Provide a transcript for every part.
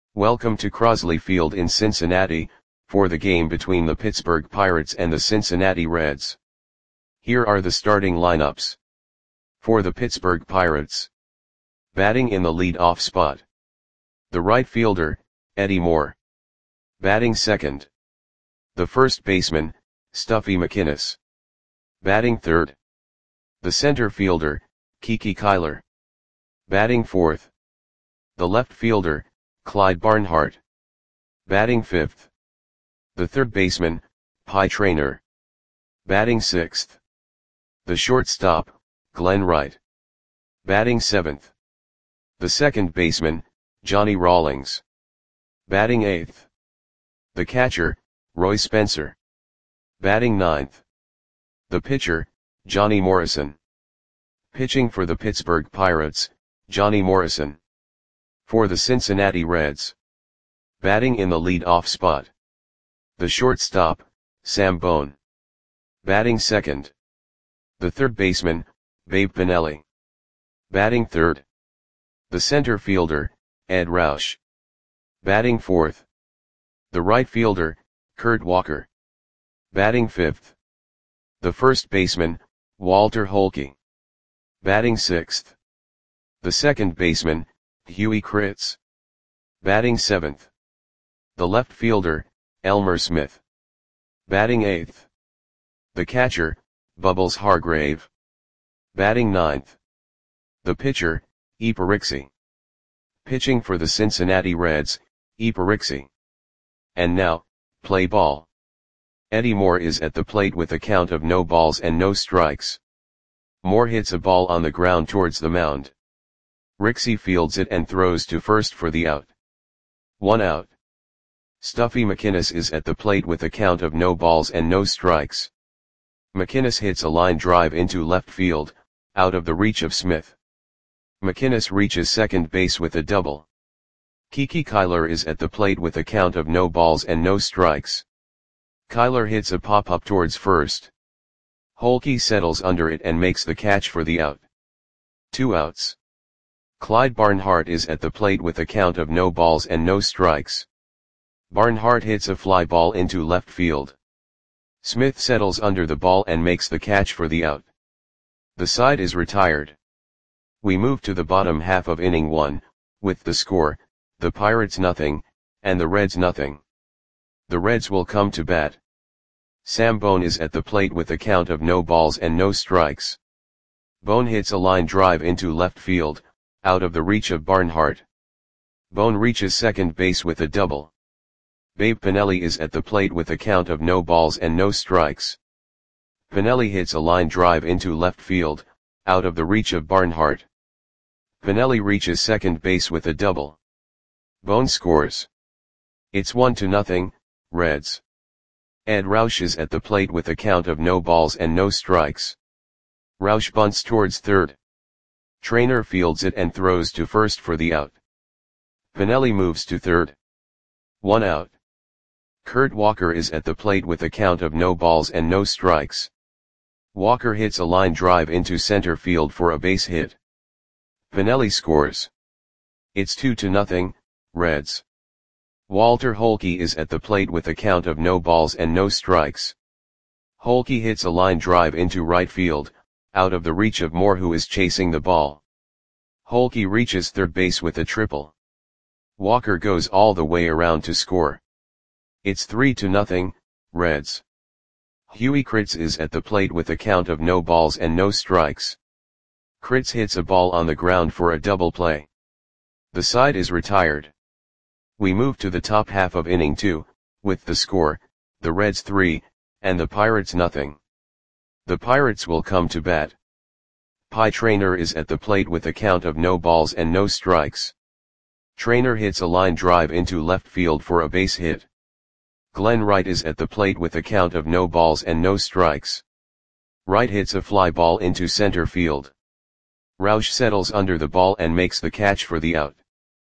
Welcome to Crosley Field in Cincinnati, for the game between the Pittsburgh Pirates and the Cincinnati Reds. Here are the starting lineups. For the Pittsburgh Pirates. Batting in the lead-off spot. The right fielder, Eddie Moore. Batting second. The first baseman, Stuffy McInnis. Batting third. The center fielder, Kiki Kyler. Batting fourth. The left fielder, Clyde Barnhart. Batting fifth. The third baseman, Pie Traynor. Batting sixth. The shortstop, Glenn Wright. Batting seventh. The second baseman, Johnny Rawlings. Batting eighth. The catcher, Roy Spencer. Batting ninth. The pitcher, Johnny Morrison. Pitching for the Pittsburgh Pirates, Johnny Morrison. For the Cincinnati Reds. Batting in the lead-off spot. The shortstop, Sam Bone. Batting second. The third baseman, Babe Pinelli. Batting third. The center fielder, Ed Roush. Batting fourth. The right fielder, Kurt Walker. Batting fifth. The first baseman, Walter Holke. Batting sixth. The second baseman, Huey Kritz. Batting seventh. The left fielder, Elmer Smith. Batting eighth. The catcher, Bubbles Hargrave. Batting ninth. The pitcher, Iparixi. Pitching for the Cincinnati Reds, Iparixi. And now, play ball. Eddie Moore is at the plate with a count of no balls and no strikes. Moore hits a ball on the ground towards the mound. Rixey fields it and throws to first for the out. 1 out. Stuffy McInnis is at the plate with a count of no balls and no strikes. McInnis hits a line drive into left field, out of the reach of Smith. McInnis reaches second base with a double. Kiki Kyler is at the plate with a count of no balls and no strikes. Kyler hits a pop-up towards first. Holke settles under it and makes the catch for the out. 2 outs. Clyde Barnhart is at the plate with a count of no balls and no strikes. Barnhart hits a fly ball into left field. Smith settles under the ball and makes the catch for the out. The side is retired. We move to the bottom half of inning 1, with the score, the Pirates nothing, and the Reds nothing. The Reds will come to bat. Sam Bone is at the plate with a count of no balls and no strikes. Bone hits a line drive into left field, out of the reach of Barnhart. Bone reaches second base with a double. Babe Pinelli is at the plate with a count of no balls and no strikes. Pinelli hits a line drive into left field, out of the reach of Barnhart. Pinelli reaches second base with a double. Bone scores. It's 1-0, Reds. Ed Roush is at the plate with a count of no balls and no strikes. Roush bunts towards third. Traynor fields it and throws to first for the out. Pinelli moves to third. 1 out. Kurt Walker is at the plate with a count of no balls and no strikes. Walker hits a line drive into center field for a base hit. Pinelli scores. It's 2-0, Reds. Walter Holke is at the plate with a count of no balls and no strikes. Holke hits a line drive into right field, out of the reach of Moore who is chasing the ball. Holke reaches third base with a triple. Walker goes all the way around to score. It's 3-0, Reds. Huey Kritz is at the plate with a count of no balls and no strikes. Kritz hits a ball on the ground for a double play. The side is retired. We move to the top half of inning 2, with the score, the Reds 3, and the Pirates nothing. The Pirates will come to bat. Pie Traynor is at the plate with a count of no balls and no strikes. Traynor hits a line drive into left field for a base hit. Glenn Wright is at the plate with a count of no balls and no strikes. Wright hits a fly ball into center field. Roush settles under the ball and makes the catch for the out.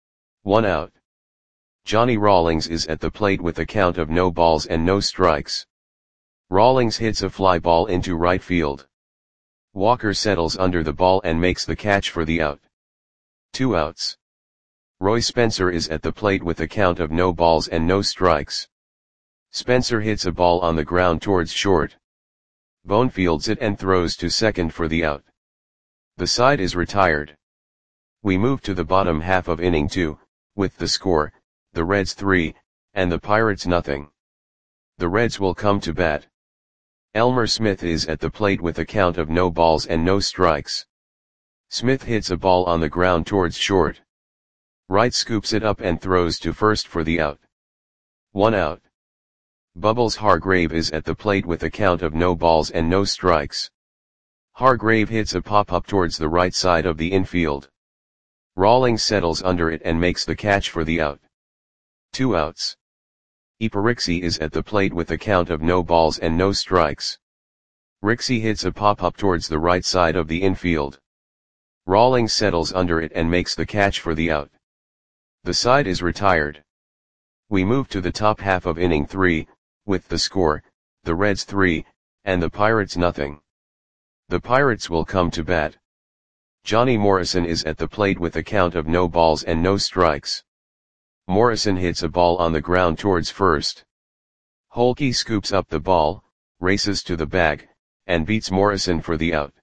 1 out. Johnny Rawlings is at the plate with a count of no balls and no strikes. Rawlings hits a fly ball into right field. Walker settles under the ball and makes the catch for the out. 2 outs. Roy Spencer is at the plate with a count of no balls and no strikes. Spencer hits a ball on the ground towards short. Bone fields it and throws to second for the out. The side is retired. We move to the bottom half of inning 2, with the score, the Reds 3, and the Pirates nothing. The Reds will come to bat. Elmer Smith is at the plate with a count of no balls and no strikes. Smith hits a ball on the ground towards short. Wright scoops it up and throws to first for the out. 1 out. Bubbles Hargrave is at the plate with a count of no balls and no strikes. Hargrave hits a pop-up towards the right side of the infield. Rawlings settles under it and makes the catch for the out. 2 outs. Iparixi is at the plate with a count of no balls and no strikes. Rixey hits a pop-up towards the right side of the infield. Rawlings settles under it and makes the catch for the out. The side is retired. We move to the top half of inning 3, with the score, the Reds 3, and the Pirates nothing. The Pirates will come to bat. Johnny Morrison is at the plate with a count of no balls and no strikes. Morrison hits a ball on the ground towards first. Holke scoops up the ball, races to the bag, and beats Morrison for the out.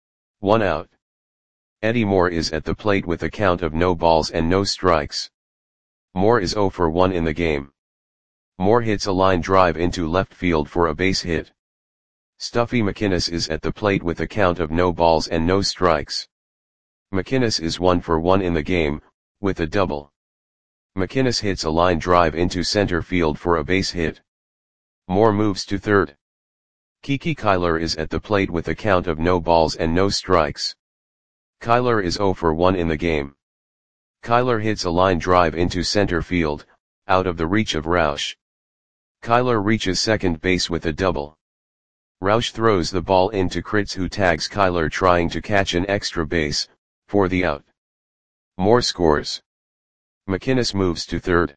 1 out. Eddie Moore is at the plate with a count of no balls and no strikes. Moore is 0 for 1 in the game. Moore hits a line drive into left field for a base hit. Stuffy McInnes is at the plate with a count of no balls and no strikes. McInnes is 1 for 1 in the game, with a double. McInnes hits a line drive into center field for a base hit. Moore moves to third. Kiki Kyler is at the plate with a count of no balls and no strikes. Kyler is 0 for 1 in the game. Kyler hits a line drive into center field, out of the reach of Roush. Kyler reaches second base with a double. Roush throws the ball into Kritz, who tags Kyler trying to catch an extra base, for the out. Moore scores. McInnes moves to third.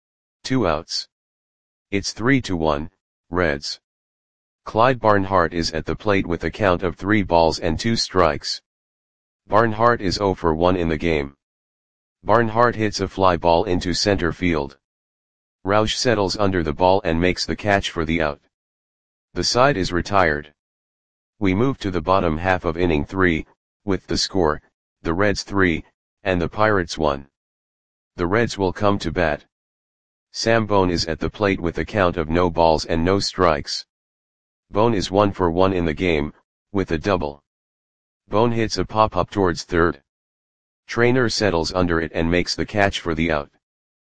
2 outs. It's 3-1, Reds. Clyde Barnhart is at the plate with a count of 3 balls and 2 strikes. Barnhart is 0 for 1 in the game. Barnhart hits a fly ball into center field. Roush settles under the ball and makes the catch for the out. The side is retired. We move to the bottom half of inning 3, with the score, the Reds 3, and the Pirates 1. The Reds will come to bat. Sam Bone is at the plate with a count of no balls and no strikes. Bone is 1 for 1 in the game, with a double. Bone hits a pop-up towards third. Trainer settles under it and makes the catch for the out.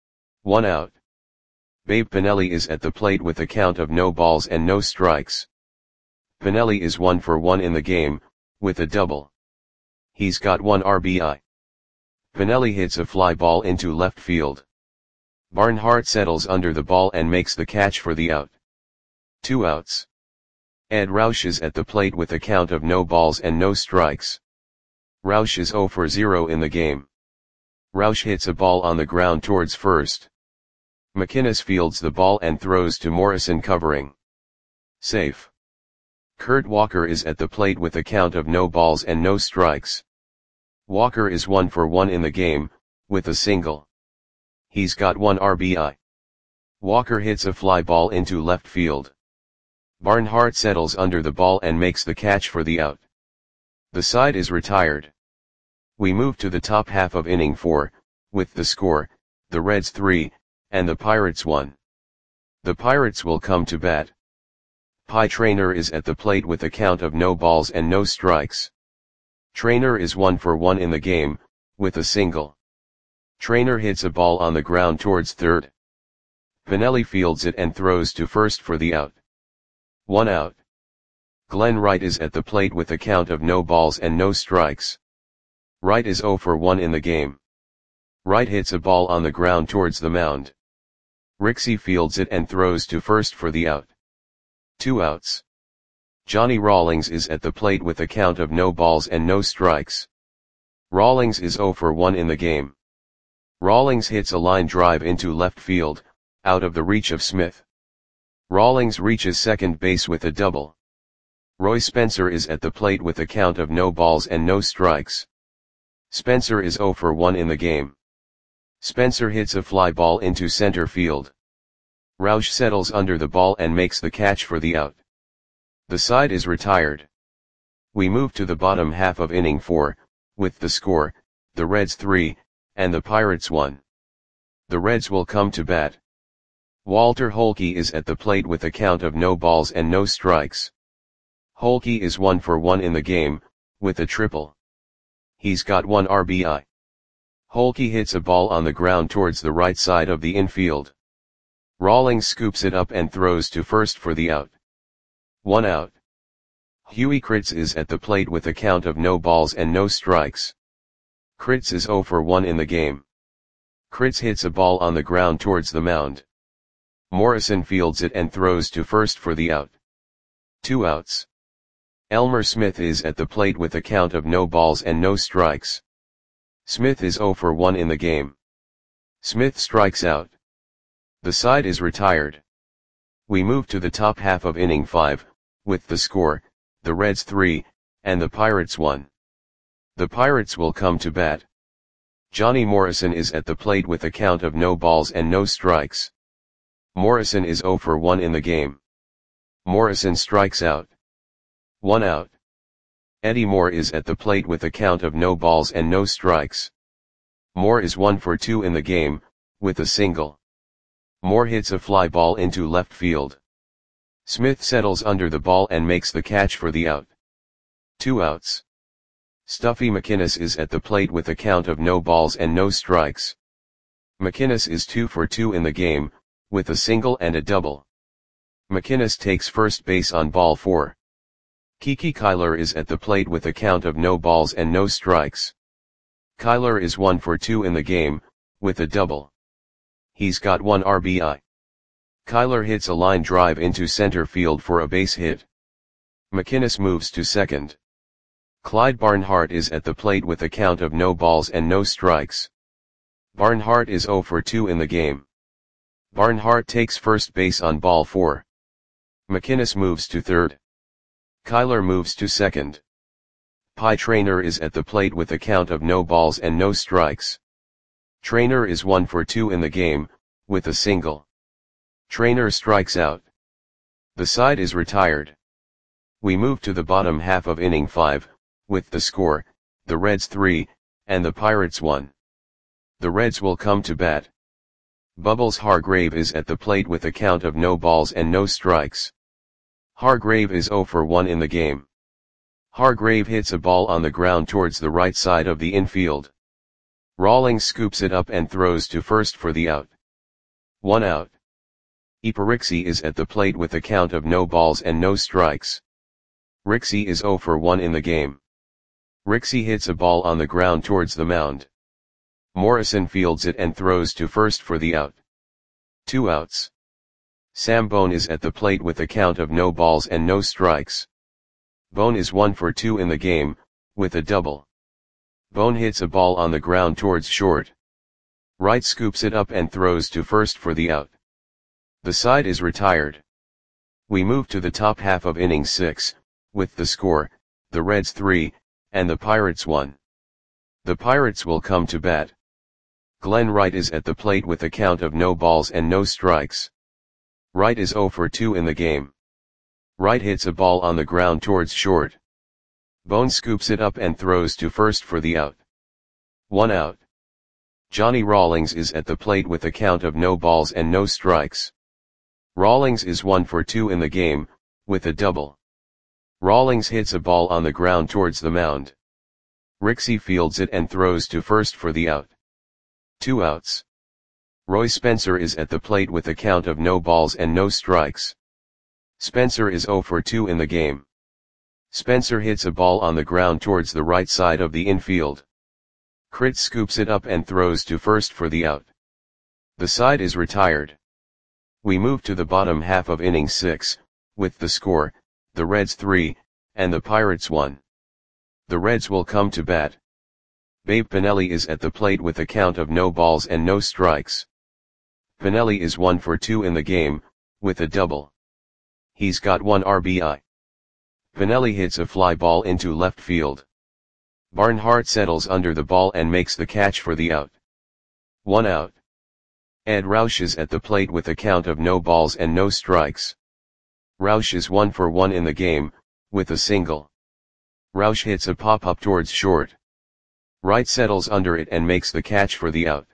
1 out. Babe Pinelli is at the plate with a count of no balls and no strikes. Pinelli is 1 for 1 in the game, with a double. He's got 1 RBI. Pinelli hits a fly ball into left field. Barnhart settles under the ball and makes the catch for the out. 2 outs. Ed Roush is at the plate with a count of no balls and no strikes. Roush is 0 for 0 in the game. Roush hits a ball on the ground towards first. McInnes fields the ball and throws to Morrison covering. Safe. Kurt Walker is at the plate with a count of no balls and no strikes. Walker is 1 for 1 in the game, with a single. He's got 1 RBI. Walker hits a fly ball into left field. Barnhart settles under the ball and makes the catch for the out. The side is retired. We move to the top half of inning 4, with the score, the Reds 3, and the Pirates 1. The Pirates will come to bat. Pie Traynor is at the plate with a count of no balls and no strikes. Traynor is 1 for 1 in the game, with a single. Traynor hits a ball on the ground towards third. Pinelli fields it and throws to first for the out. 1 out. Glenn Wright is at the plate with a count of no balls and no strikes. Wright is 0 for 1 in the game. Wright hits a ball on the ground towards the mound. Rixey fields it and throws to first for the out. 2 outs. Johnny Rawlings is at the plate with a count of no balls and no strikes. Rawlings is 0 for 1 in the game. Rawlings hits a line drive into left field, out of the reach of Smith. Rawlings reaches second base with a double. Roy Spencer is at the plate with a count of no balls and no strikes. Spencer is 0 for 1 in the game. Spencer hits a fly ball into center field. Roush settles under the ball and makes the catch for the out. The side is retired. We move to the bottom half of inning 4, with the score, the Reds 3, and the Pirates 1. The Reds will come to bat. Walter Holke is at the plate with a count of no balls and no strikes. Holke is 1 for 1 in the game, with a triple. He's got 1 RBI. Holke hits a ball on the ground towards the right side of the infield. Rawlings scoops it up and throws to first for the out. 1 out. Huey Kritz is at the plate with a count of no balls and no strikes. Kritz is 0 for 1 in the game. Kritz hits a ball on the ground towards the mound. Morrison fields it and throws to first for the out. 2 outs. Elmer Smith is at the plate with a count of no balls and no strikes. Smith is 0 for 1 in the game. Smith strikes out. The side is retired. We move to the top half of inning 5, with the score, the Reds 3, and the Pirates 1. The Pirates will come to bat. Johnny Morrison is at the plate with a count of no balls and no strikes. Morrison is 0 for 1 in the game. Morrison strikes out. 1 out. Eddie Moore is at the plate with a count of no balls and no strikes. Moore is 1 for 2 in the game, with a single. Moore hits a fly ball into left field. Smith settles under the ball and makes the catch for the out. 2 outs. Stuffy McInnes is at the plate with a count of no balls and no strikes. McInnes is 2 for 2 in the game, with a single and a double. McInnes takes first base on ball 4. Kiki Kyler is at the plate with a count of no balls and no strikes. Kyler is 1 for 2 in the game, with a double. He's got 1 RBI. Kyler hits a line drive into center field for a base hit. McInnes moves to second. Clyde Barnhart is at the plate with a count of no balls and no strikes. Barnhart is 0 for 2 in the game. Barnhart takes first base on ball 4. McInnes moves to third. Kyler moves to second. Pie Traynor is at the plate with a count of no balls and no strikes. Traynor is 1 for 2 in the game, with a single. Traynor strikes out. The side is retired. We move to the bottom half of inning 5, with the score, the Reds 3, and the Pirates 1. The Reds will come to bat. Bubbles Hargrave is at the plate with a count of no balls and no strikes. Hargrave is 0 for 1 in the game. Hargrave hits a ball on the ground towards the right side of the infield. Rawlings scoops it up and throws to first for the out. 1 out. Iparixi is at the plate with a count of no balls and no strikes. Rixey is 0 for 1 in the game. Rixey hits a ball on the ground towards the mound. Morrison fields it and throws to first for the out. 2 outs. Sam Bone is at the plate with a count of no balls and no strikes. Bone is 1 for 2 in the game, with a double. Bone hits a ball on the ground towards short. Wright scoops it up and throws to first for the out. The side is retired. We move to the top half of inning 6, with the score, the Reds 3, and the Pirates 1. The Pirates will come to bat. Glenn Wright is at the plate with a count of no balls and no strikes. Wright is 0 for 2 in the game. Wright hits a ball on the ground towards short. Bone scoops it up and throws to first for the out. 1 out. Johnny Rawlings is at the plate with a count of no balls and no strikes. Rawlings is 1 for 2 in the game, with a double. Rawlings hits a ball on the ground towards the mound. Rixey fields it and throws to first for the out. 2 outs. Roy Spencer is at the plate with a count of no balls and no strikes. Spencer is 0 for 2 in the game. Spencer hits a ball on the ground towards the right side of the infield. Kritz scoops it up and throws to first for the out. The side is retired. We move to the bottom half of inning 6, with the score, the Reds 3, and the Pirates 1. The Reds will come to bat. Babe Pinelli is at the plate with a count of no balls and no strikes. Pinelli is 1 for 2 in the game, with a double. He's got 1 RBI. Pinelli hits a fly ball into left field. Barnhart settles under the ball and makes the catch for the out. 1 out. Ed Roush is at the plate with a count of no balls and no strikes. Roush is 1 for 1 in the game, with a single. Roush hits a pop-up towards short. Wright settles under it and makes the catch for the out.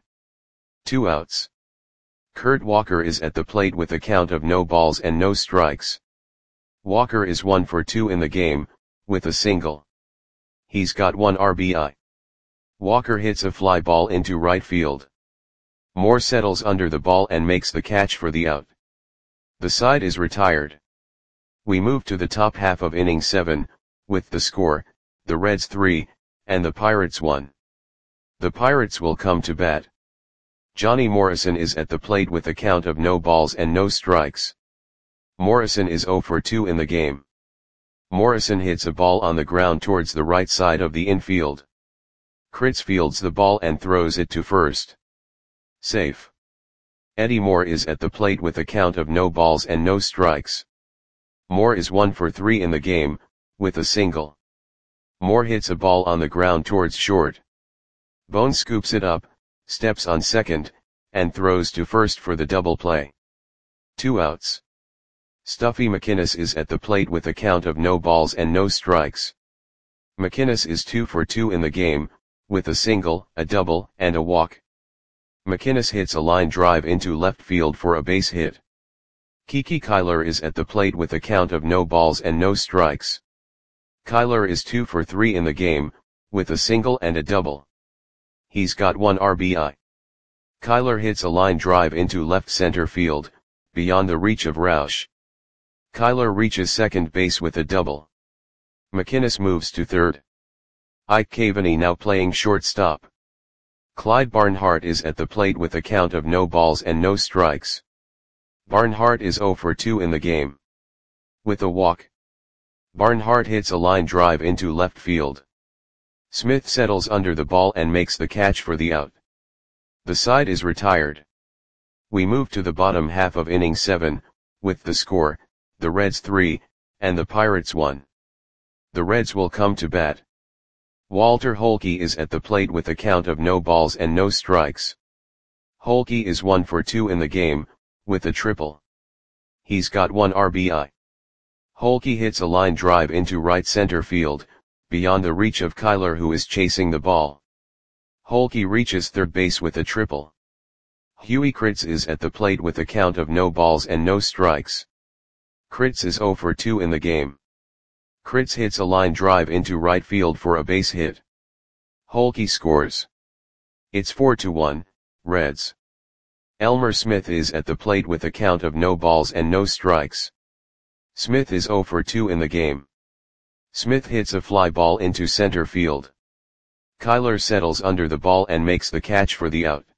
2 outs. Kurt Walker is at the plate with a count of no balls and no strikes. Walker is 1 for 2 in the game, with a single. He's got 1 RBI. Walker hits a fly ball into right field. Moore settles under the ball and makes the catch for the out. The side is retired. We move to the top half of inning 7, with the score, the Reds 3, and the Pirates 1. The Pirates will come to bat. Johnny Morrison is at the plate with a count of no balls and no strikes. Morrison is 0 for 2 in the game. Morrison hits a ball on the ground towards the right side of the infield. Kritz fields the ball and throws it to first. Safe. Eddie Moore is at the plate with a count of no balls and no strikes. Moore is 1 for 3 in the game, with a single. Moore hits a ball on the ground towards short. Bone scoops it up, steps on second, and throws to first for the double play. 2 outs. Stuffy McInnes is at the plate with a count of no balls and no strikes. McInnes is 2 for 2 in the game, with a single, a double, and a walk. McInnes hits a line drive into left field for a base hit. Kiki Kyler is at the plate with a count of no balls and no strikes. Kyler is 2 for 3 in the game, with a single and a double. He's got 1 RBI. Kyler hits a line drive into left center field, beyond the reach of Roush. Kyler reaches second base with a double. McInnes moves to third. Ike Cavaney now playing shortstop. Clyde Barnhart is at the plate with a count of no balls and no strikes. Barnhart is 0 for 2 in the game. With a walk. Barnhart hits a line drive into left field. Smith settles under the ball and makes the catch for the out. The side is retired. We move to the bottom half of inning 7, with the score, the Reds 3, and the Pirates 1. The Reds will come to bat. Walter Holke is at the plate with a count of no balls and no strikes. Holke is 1 for 2 in the game, with a triple. He's got 1 RBI. Holke hits a line drive into right center field, beyond the reach of Kyler who is chasing the ball. Holke reaches third base with a triple. Huey Kritz is at the plate with a count of no balls and no strikes. Kritz is 0 for 2 in the game. Kritz hits a line drive into right field for a base hit. Holke scores. It's 4-1, Reds. Elmer Smith is at the plate with a count of no balls and no strikes. Smith is 0 for 2 in the game. Smith hits a fly ball into center field. Kyler settles under the ball and makes the catch for the out.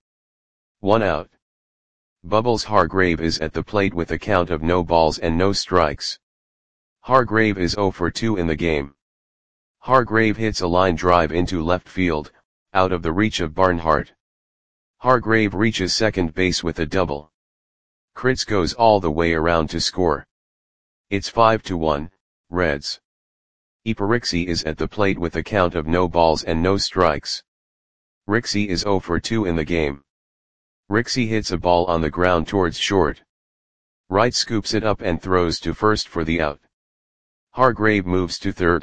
1 out. Bubbles Hargrave is at the plate with a count of no balls and no strikes. Hargrave is 0 for 2 in the game. Hargrave hits a line drive into left field, out of the reach of Barnhart. Hargrave reaches second base with a double. Kritz goes all the way around to score. It's 5-1, Reds. Iparixi is at the plate with a count of no balls and no strikes. Rixey is 0 for 2 in the game. Rixey hits a ball on the ground towards short. Wright scoops it up and throws to first for the out. Hargrave moves to third.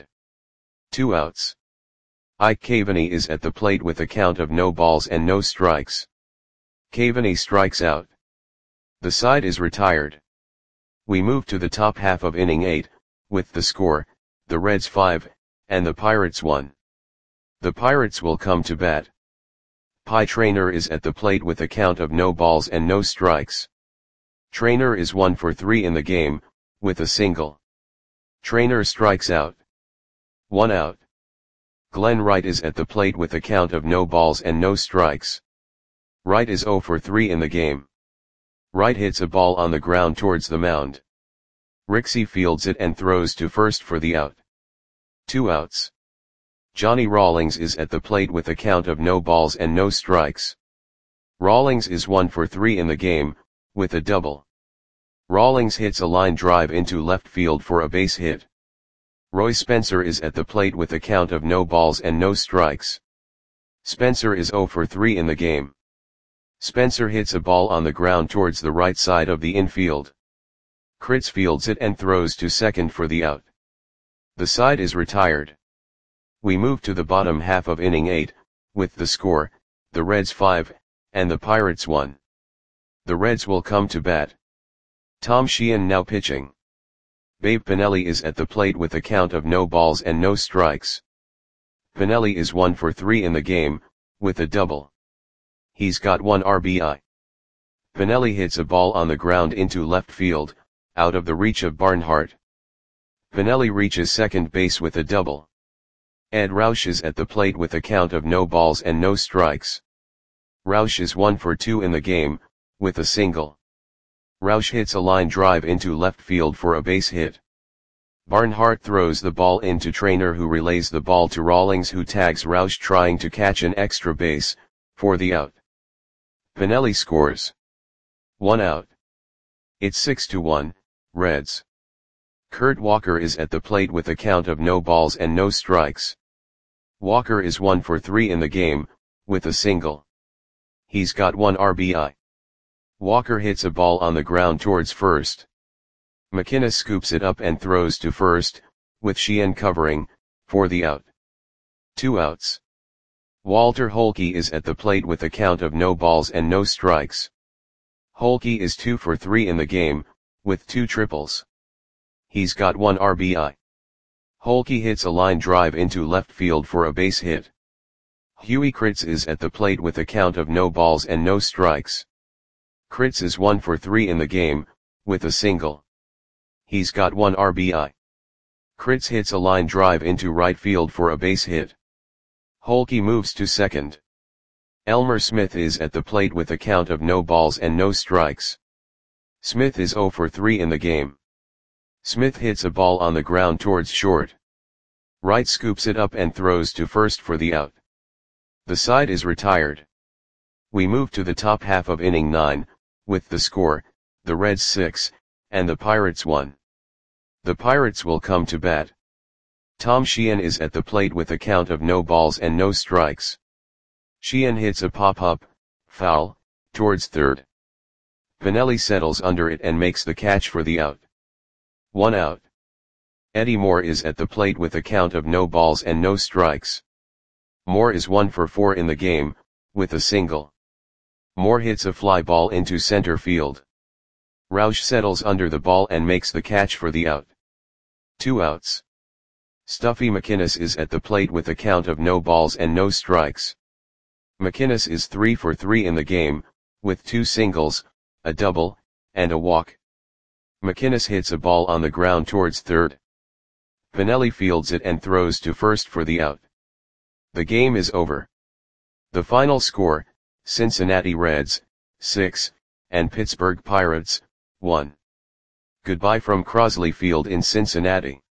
2 outs. Ike Cavaney is at the plate with a count of no balls and no strikes. Cavaney strikes out. The side is retired. We move to the top half of inning 8, with the score, the Reds 5, and the Pirates 1. The Pirates will come to bat. Pie Traynor is at the plate with a count of no balls and no strikes. Traynor is 1 for 3 in the game, with a single. Traynor strikes out. 1 out. Glenn Wright is at the plate with a count of no balls and no strikes. Wright is 0 for 3 in the game. Wright hits a ball on the ground towards the mound. Rixey fields it and throws to first for the out. 2 outs. Johnny Rawlings is at the plate with a count of no balls and no strikes. Rawlings is 1 for 3 in the game, with a double. Rawlings hits a line drive into left field for a base hit. Roy Spencer is at the plate with a count of no balls and no strikes. Spencer is 0 for 3 in the game. Spencer hits a ball on the ground towards the right side of the infield. Kritz fields it and throws to second for the out. The side is retired. We move to the bottom half of inning 8, with the score, the Reds 5, and the Pirates 1. The Reds will come to bat. Tom Sheehan now pitching. Babe Pinelli is at the plate with a count of no balls and no strikes. Pinelli is 1 for 3 in the game, with a double. He's got 1 RBI. Pinelli hits a ball on the ground into left field, out of the reach of Barnhart. Pinelli reaches second base with a double. Ed Roush is at the plate with a count of no balls and no strikes. Roush is 1 for 2 in the game, with a single. Roush hits a line drive into left field for a base hit. Barnhart throws the ball into Trainer, who relays the ball to Rawlings, who tags Roush trying to catch an extra base, for the out. Pinelli scores. 1 out. It's 6-1, Reds. Kurt Walker is at the plate with a count of no balls and no strikes. Walker is 1 for 3 in the game, with a single. He's got 1 RBI. Walker hits a ball on the ground towards first. McInnes scoops it up and throws to first, with Sheehan covering, for the out. 2 outs. Walter Holke is at the plate with a count of no balls and no strikes. Holke is 2 for 3 in the game, with 2 triples. He's got 1 RBI. Holke hits a line drive into left field for a base hit. Huey Kritz is at the plate with a count of no balls and no strikes. Kritz is 1 for 3 in the game, with a single. He's got 1 RBI. Kritz hits a line drive into right field for a base hit. Holke moves to second. Elmer Smith is at the plate with a count of no balls and no strikes. Smith is 0 for 3 in the game. Smith hits a ball on the ground towards short. Wright scoops it up and throws to first for the out. The side is retired. We move to the top half of inning 9, with the score, the Reds 6, and the Pirates 1. The Pirates will come to bat. Tom Sheehan is at the plate with a count of no balls and no strikes. Sheehan hits a pop-up, foul, towards third. Pinelli settles under it and makes the catch for the out. 1 out. Eddie Moore is at the plate with a count of no balls and no strikes. Moore is 1 for 4 in the game, with a single. Moore hits a fly ball into center field. Roush settles under the ball and makes the catch for the out. 2 outs. Stuffy McInnes is at the plate with a count of no balls and no strikes. McInnes is 3 for 3 in the game, with 2 singles, a double, and a walk. McInnes hits a ball on the ground towards third. Pinelli fields it and throws to first for the out. The game is over. The final score, Cincinnati Reds, 6, and Pittsburgh Pirates, 1. Goodbye from Crosley Field in Cincinnati.